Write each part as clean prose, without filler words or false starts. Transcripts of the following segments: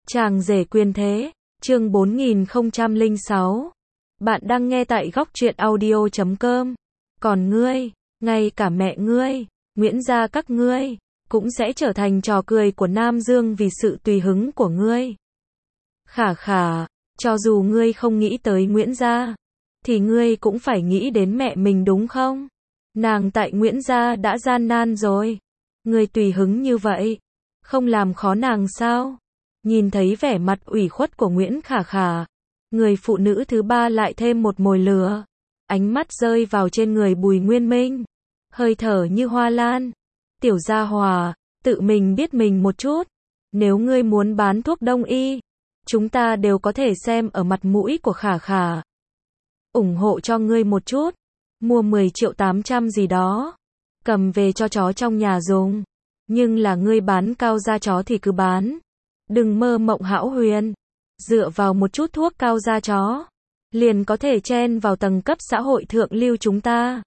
Chàng rể quyền thế, chương 4006. Bạn đang nghe tại góc truyện audio.com. Còn ngươi, ngay cả mẹ ngươi, Nguyễn gia các ngươi, cũng sẽ trở thành trò cười của Nam Dương vì sự tùy hứng của ngươi. Khả khả, cho dù ngươi không nghĩ tới Nguyễn gia, thì ngươi cũng phải nghĩ đến mẹ mình đúng không? Nàng tại Nguyễn gia đã gian nan rồi. Ngươi tùy hứng như vậy, không làm khó nàng sao? Nhìn thấy vẻ mặt ủy khuất của Nguyễn Khả Khả, người phụ nữ thứ ba lại thêm một mồi lửa. Ánh mắt rơi vào trên người Bùi Nguyên Minh, hơi thở như hoa lan. Tiểu gia hòa, tự mình biết mình một chút. Nếu ngươi muốn bán thuốc đông y, chúng ta đều có thể xem ở mặt mũi của Khả Khả. Ủng hộ cho ngươi một chút, mua 10.800.000 gì đó, cầm về cho chó trong nhà dùng. Nhưng là ngươi bán cao da chó thì cứ bán. Đừng mơ mộng hão huyền, dựa vào một chút thuốc cao da chó, liền có thể chen vào tầng cấp xã hội thượng lưu chúng ta.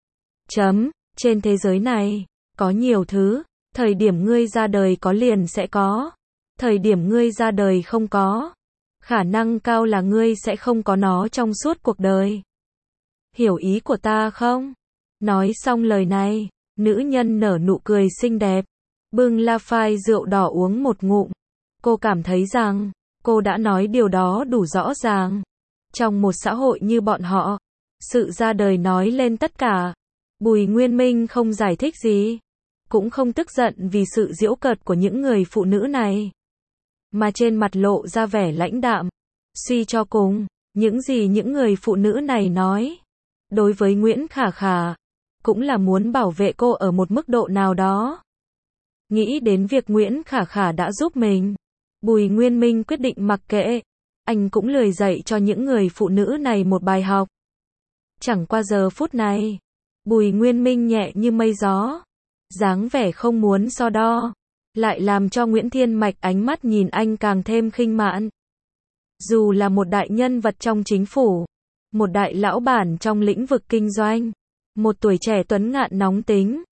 Trên thế giới này, có nhiều thứ, thời điểm ngươi ra đời có liền sẽ có, thời điểm ngươi ra đời không có, khả năng cao là ngươi sẽ không có nó trong suốt cuộc đời. Hiểu ý của ta không? Nói xong lời này, nữ nhân nở nụ cười xinh đẹp, bưng la phai rượu đỏ uống một ngụm. Cô cảm thấy rằng, cô đã nói điều đó đủ rõ ràng. Trong một xã hội như bọn họ, sự ra đời nói lên tất cả. Bùi Nguyên Minh không giải thích gì, cũng không tức giận vì sự giễu cợt của những người phụ nữ này, mà trên mặt lộ ra vẻ lãnh đạm. Suy cho cùng, những gì những người phụ nữ này nói, đối với Nguyễn Khả Khả, cũng là muốn bảo vệ cô ở một mức độ nào đó. Nghĩ đến việc Nguyễn Khả Khả đã giúp mình, Bùi Nguyên Minh quyết định mặc kệ. Anh cũng lười dạy cho những người phụ nữ này một bài học. Chẳng qua giờ phút này, Bùi Nguyên Minh nhẹ như mây gió, dáng vẻ không muốn so đo, lại làm cho Nguyễn Thiên Mạch ánh mắt nhìn anh càng thêm khinh mạn. Dù là một đại nhân vật trong chính phủ, một đại lão bản trong lĩnh vực kinh doanh, một tuổi trẻ tuấn ngạn nóng tính,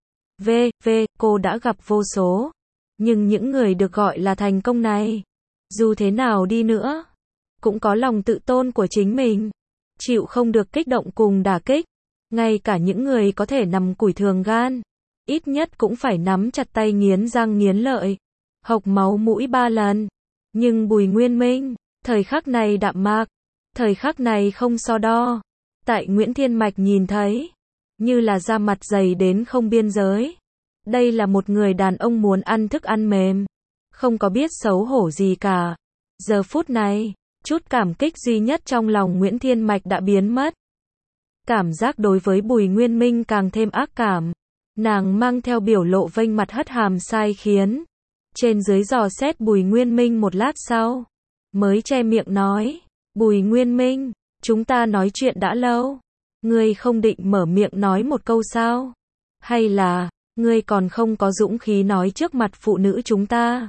cô đã gặp vô số. Nhưng những người được gọi là thành công này, dù thế nào đi nữa, cũng có lòng tự tôn của chính mình, chịu không được kích động cùng đả kích. Ngay cả những người có thể nằm củi thường gan, ít nhất cũng phải nắm chặt tay nghiến răng nghiến lợi, hộc máu mũi 3 lần. Nhưng Bùi Nguyên Minh, thời khắc này đạm mạc, thời khắc này không so đo. Tại Nguyễn Thiên Mạch nhìn thấy, như là da mặt dày đến không biên giới. Đây là một người đàn ông muốn ăn thức ăn mềm, không có biết xấu hổ gì cả. Giờ phút này, chút cảm kích duy nhất trong lòng Nguyễn Thiên Mạch đã biến mất. Cảm giác đối với Bùi Nguyên Minh càng thêm ác cảm. Nàng mang theo biểu lộ vênh mặt hất hàm sai khiến. Trên dưới dò xét Bùi Nguyên Minh một lát sau, mới che miệng nói, Bùi Nguyên Minh, chúng ta nói chuyện đã lâu. Ngươi không định mở miệng nói một câu sao? Hay là ngươi còn không có dũng khí nói trước mặt phụ nữ chúng ta?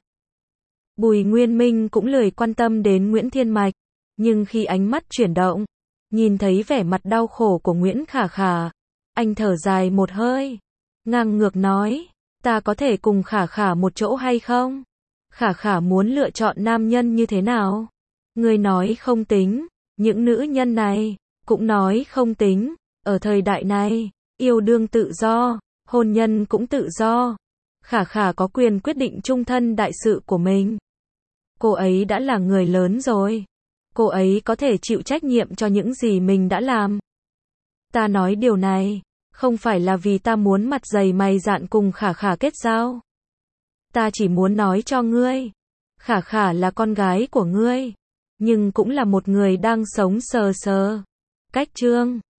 Bùi Nguyên Minh cũng lười quan tâm đến Nguyễn Thiên Mạch, nhưng khi ánh mắt chuyển động, nhìn thấy vẻ mặt đau khổ của Nguyễn Khả Khả, anh thở dài một hơi, ngang ngược nói, ta có thể cùng Khả Khả một chỗ hay không? Khả Khả muốn lựa chọn nam nhân như thế nào? Ngươi nói không tính, những nữ nhân này cũng nói không tính. Ở thời đại này, yêu đương tự do, hôn nhân cũng tự do. Khả Khả có quyền quyết định chung thân đại sự của mình. Cô ấy đã là người lớn rồi. Cô ấy có thể chịu trách nhiệm cho những gì mình đã làm. Ta nói điều này, không phải là vì ta muốn mặt dày mày dạn cùng Khả Khả kết giao. Ta chỉ muốn nói cho ngươi, Khả Khả là con gái của ngươi, nhưng cũng là một người đang sống sờ sờ. Cách chương